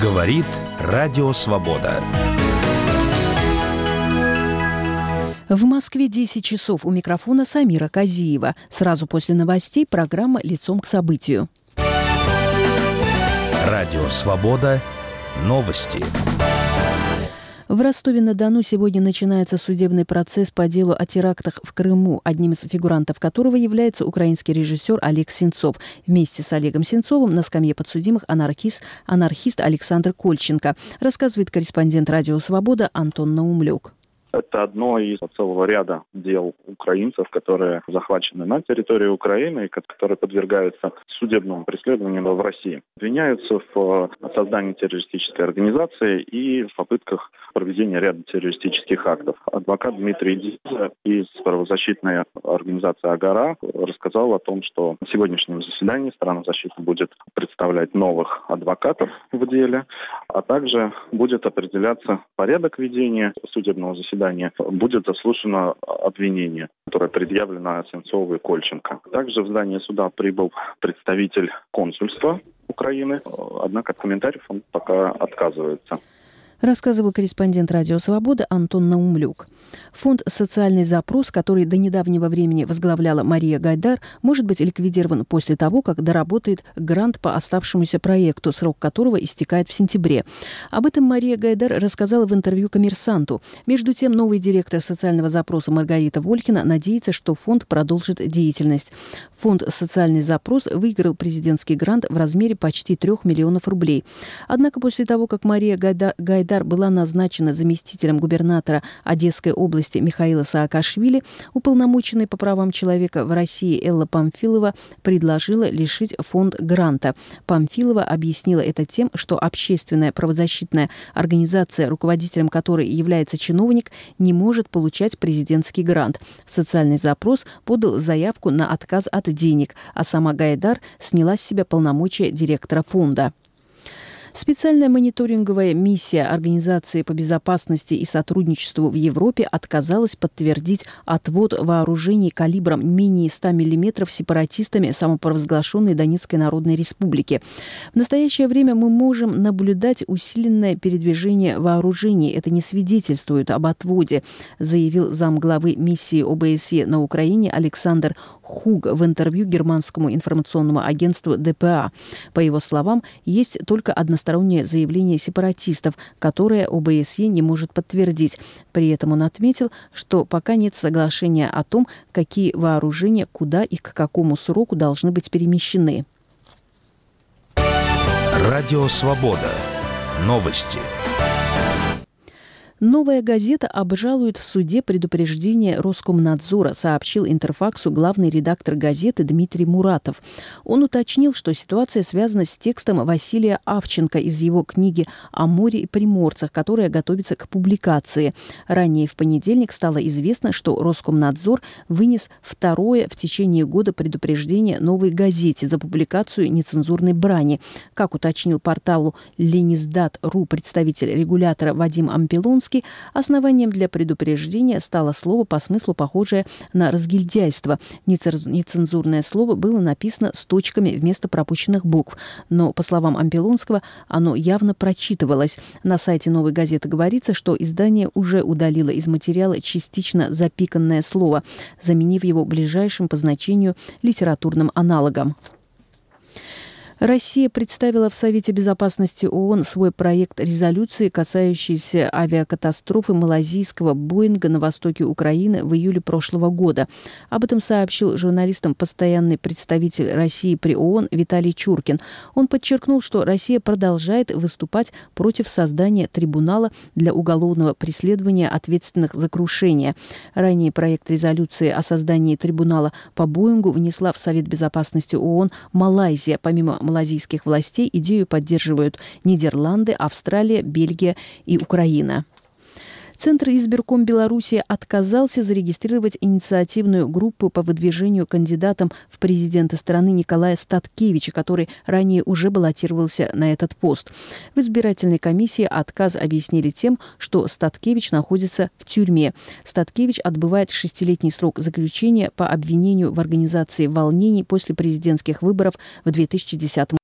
Говорит Радио Свобода. В Москве 10 часов. У микрофона Самира Казиева. Сразу после новостей программа «Лицом к событию». Радио Свобода. Новости. В Ростове-на-Дону сегодня начинается судебный процесс по делу о терактах в Крыму, одним из фигурантов которого является украинский режиссер Олег Сенцов. Вместе с Олегом Сенцовым на скамье подсудимых анархист Александр Кольченко, рассказывает корреспондент «Радио Свобода» Антон Наумлюк. Это одно из целого ряда дел украинцев, которые захвачены на территории Украины и которые подвергаются судебному преследованию в России. Обвиняются в создании террористической организации и в попытках проведения ряда террористических актов. Адвокат Дмитрий Диза из правозащитной организации «Агора» рассказал о том, что на сегодняшнем заседании сторона защиты будет представлять новых адвокатов в деле, а также будет определяться порядок ведения судебного заседания. Будет заслушано обвинение, которое предъявлено Сенцову и Кольченко. Также в здание суда прибыл представитель консульства Украины, однако от комментариев он пока отказывается. Рассказывал корреспондент «Радио Свобода» Антон Наумлюк. Фонд «Социальный запрос», который до недавнего времени возглавляла Мария Гайдар, может быть ликвидирован после того, как доработает грант по оставшемуся проекту, срок которого истекает в сентябре. Об этом Мария Гайдар рассказала в интервью «Коммерсанту». Между тем, новый директор «Социального запроса» Маргарита Волькина надеется, что фонд продолжит деятельность. Фонд «Социальный запрос» выиграл президентский грант в размере почти 3 миллионов рублей. Однако после того, как Мария Гайдар была назначена заместителем губернатора Одесской области Михаила Саакашвили, уполномоченный по правам человека в России Элла Памфилова предложила лишить фонд гранта. Памфилова объяснила это тем, что общественная правозащитная организация, руководителем которой является чиновник, не может получать президентский грант. Социальный запрос подал заявку на отказ от денег, а сама Гайдар сняла с себя полномочия директора фонда. Специальная мониторинговая миссия Организации по безопасности и сотрудничеству в Европе отказалась подтвердить отвод вооружений калибром менее 100 мм сепаратистами самопровозглашенной Донецкой Народной Республики. В настоящее время мы можем наблюдать усиленное передвижение вооружений. Это не свидетельствует об отводе, заявил замглавы миссии ОБСЕ на Украине Александр Хуг в интервью германскому информационному агентству ДПА. По его словам, есть только одностороннее заявление сепаратистов, которое ОБСЕ не может подтвердить. При этом он отметил, что пока нет соглашения о том, какие вооружения, куда и к какому сроку должны быть перемещены. Радио Свобода. Новости. «Новая газета» обжалует в суде предупреждение Роскомнадзора, сообщил Интерфаксу главный редактор газеты Дмитрий Муратов. Он уточнил, что ситуация связана с текстом Василия Авченко из его книги «О море и приморцах», которая готовится к публикации. Ранее в понедельник стало известно, что Роскомнадзор вынес второе в течение года предупреждение «Новой газете» за публикацию нецензурной брани. Как уточнил порталу Ленисдат.ру представитель регулятора Вадим Ампилонский, основанием для предупреждения стало слово по смыслу похожее на разгильдяйство. Нецензурное слово было написано с точками вместо пропущенных букв, но, по словам Ампилонского, оно явно прочитывалось. На сайте «Новой газеты» говорится, что издание уже удалило из материала частично запиканное слово, заменив его ближайшим по значению литературным аналогом. Россия представила в Совете безопасности ООН свой проект резолюции, касающийся авиакатастрофы малайзийского «Боинга» на востоке Украины в июле прошлого года. Об этом сообщил журналистам постоянный представитель России при ООН Виталий Чуркин. Он подчеркнул, что Россия продолжает выступать против создания трибунала для уголовного преследования ответственных за крушение. Ранее проект резолюции о создании трибунала по «Боингу» внесла в Совет безопасности ООН Малайзия. Помимо малайзийских властей идею поддерживают Нидерланды, Австралия, Бельгия и Украина. Центр избирком Беларуси отказался зарегистрировать инициативную группу по выдвижению кандидатом в президенты страны Николая Статкевича, который ранее уже баллотировался на этот пост. В избирательной комиссии отказ объяснили тем, что Статкевич находится в тюрьме. Статкевич отбывает 6-летний срок заключения по обвинению в организации волнений после президентских выборов в 2010